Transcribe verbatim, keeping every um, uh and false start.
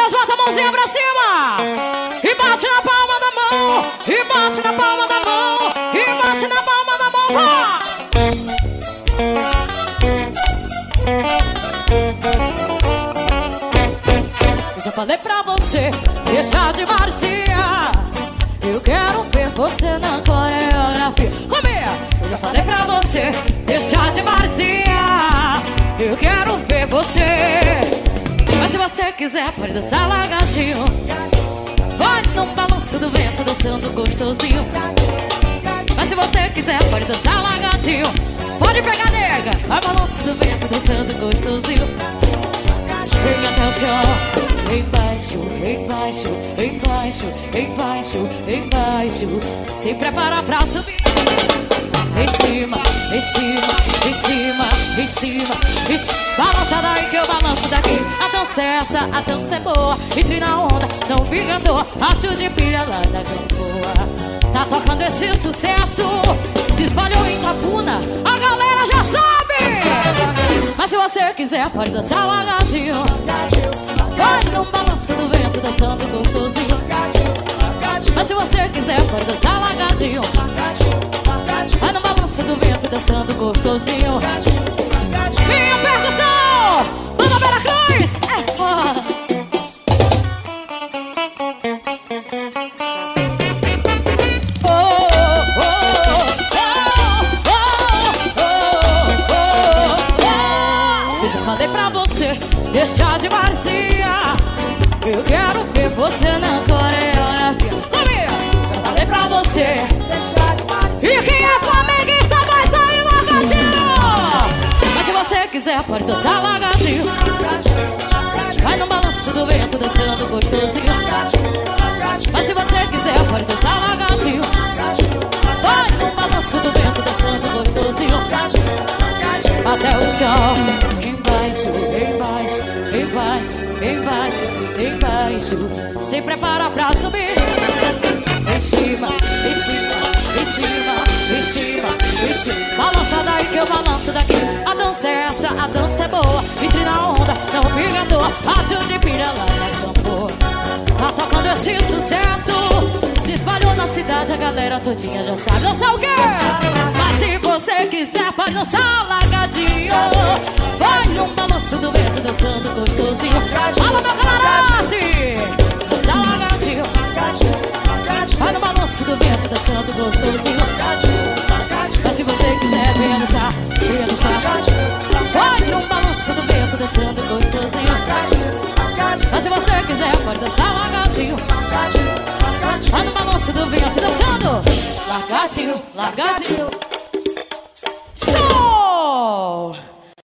Deus, bota a mãozinha pra cima e bate na palma da mão, e bate na palma da mão, e bate na palma da mão. Vá! Eu já falei pra você deixar de Marcia, eu quero ver você na coreografia. Comigo! Eu já falei pra você deixar de Marcia, eu quero ver você. Mas se você quiser pode dançar lagartinho, vai num balanço do vento dançando gostosinho. Mas se você quiser pode dançar lagartinho, pode pegar nega, vai balanço do vento dançando gostosinho. Vem até o chão, embaixo, embaixo, embaixo, embaixo, embaixo. Se prepara pra subir. Em cima, em cima, em cima, em cima, em cima. Balança daí que eu balanço daqui. A dança é essa, a dança é boa. Entre na onda, não fica à toa. Atio de pilha lá da Gamboa. Tá tocando esse sucesso, se espalhou em Capuna, a galera já sabe. Mas se você quiser pode dançar lagartinho, vai num balanço do vento dançando gostosinho. Mas se você quiser pode dançar lagartinho, vai no balanço do vento dançando gostosinho. Minha percussão, Banda Veracruz, é foda. Eu já falei pra você deixar de Marcia, eu quero ver você na coreografia. Comigo! Já falei pra você deixar de Marcia, e quem é flamenguista vai sair lagartinho. Mas se você quiser pode dançar lagartinho, vai no balanço do vento dançando gostosinho. Mas se você quiser pode dançar lagartinho, vai no balanço do vento dançando gostosinho. Até o chão. Embaixo, embaixo, embaixo, embaixo. Se prepara pra subir. Em cima, em cima, em cima, em cima, em cima. Balança daí que eu balanço daqui. A dança é essa, a dança é boa. Entre na onda, não fica à toa. Atio de pilha lá na Gamboa. Tá tocando esse sucesso, se espalhou na cidade, a galera todinha já sabe. Dançar o quê? Mas se você quiser pode dançar lagartinho, vai num balanço do vento dançando gostosinho. Fala meu camarote, dançar lagartinho, vai no balanço do vento dançando gostosinho. Mas se você quiser venha dançar, venha dançar, vai num balanço do vento dançando gostosinho. Mas se você quiser pode dançar lagartinho, vai no balanço do vento dançando lagartinho, lagartinho.